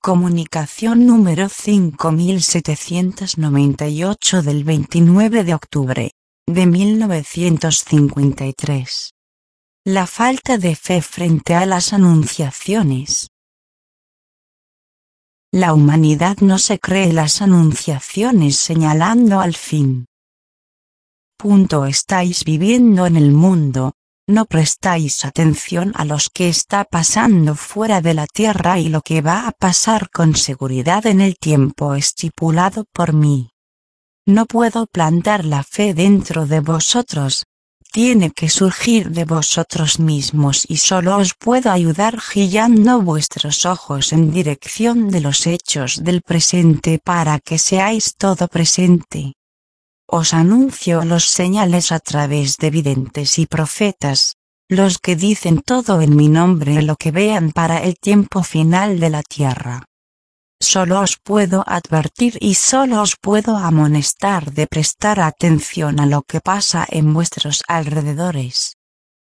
Comunicación número 5798 del 29 de octubre de 1953. La falta de fe frente a las anunciaciones. La humanidad no se cree las anunciaciones señalando al fin. Estáis viviendo en el mundo, no prestáis atención a lo que está pasando fuera de la tierra y lo que va a pasar con seguridad en el tiempo estipulado por mí. No puedo plantar la fe dentro de vosotros, tiene que surgir de vosotros mismos y solo os puedo ayudar guiando vuestros ojos en dirección de los hechos del presente para que seáis todo presente. Os anuncio los señales a través de videntes y profetas, los que dicen todo en mi nombre lo que vean para el tiempo final de la tierra. Solo os puedo advertir y solo os puedo amonestar de prestar atención a lo que pasa en vuestros alrededores.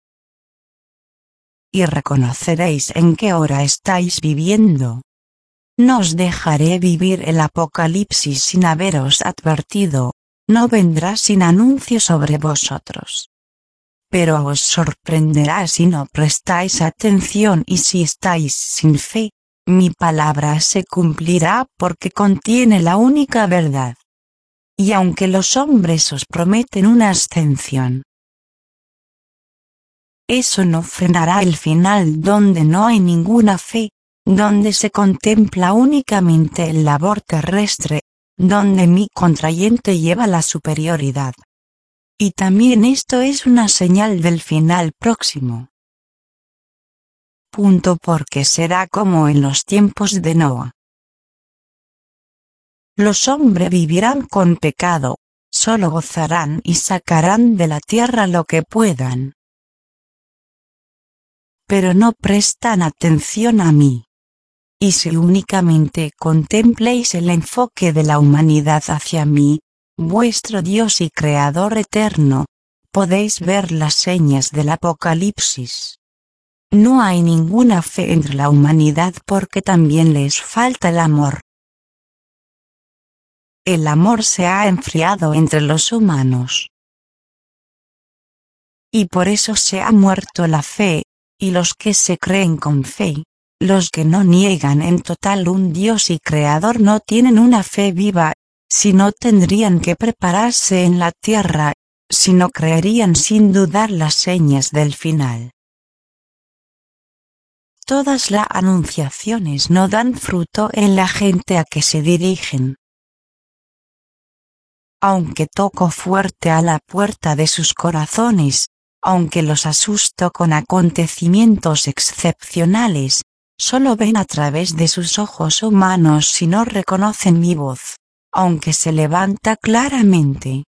Y reconoceréis en qué hora estáis viviendo. No os dejaré vivir el apocalipsis sin haberos advertido. No vendrá sin anuncio sobre vosotros. Pero os sorprenderá si no prestáis atención y si estáis sin fe, mi palabra se cumplirá porque contiene la única verdad. Y aunque los hombres os prometen una ascensión, eso no frenará el final donde no hay ninguna fe, donde se contempla únicamente el labor terrestre, donde mi contrayente lleva la superioridad. Y también esto es una señal del final próximo. Porque será como en los tiempos de Noa. Los hombres vivirán con pecado, solo gozarán y sacarán de la tierra lo que puedan. Pero no prestan atención a mí. Y si únicamente contempléis el enfoque de la humanidad hacia mí, vuestro Dios y Creador eterno, podéis ver las señas del Apocalipsis. No hay ninguna fe entre la humanidad porque también les falta el amor. El amor se ha enfriado entre los humanos. Y por eso se ha muerto la fe, y los que se creen con fe, los que no niegan en total un Dios y Creador no tienen una fe viva, si no tendrían que prepararse en la tierra, si no creerían sin dudar las señas del final. Todas las anunciaciones no dan fruto en la gente a que se dirigen. Aunque toco fuerte a la puerta de sus corazones, aunque los asusto con acontecimientos excepcionales, solo ven a través de sus ojos humanos si no reconocen mi voz, aunque se levanta claramente.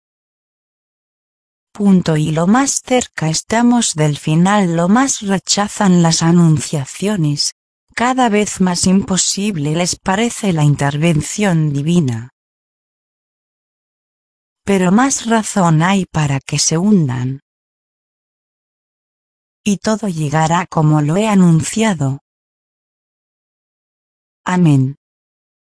Y lo más cerca estamos del final, lo más rechazan las anunciaciones, cada vez más imposible les parece la intervención divina. Pero más razón hay para que se hundan. Y todo llegará como lo he anunciado. Amén.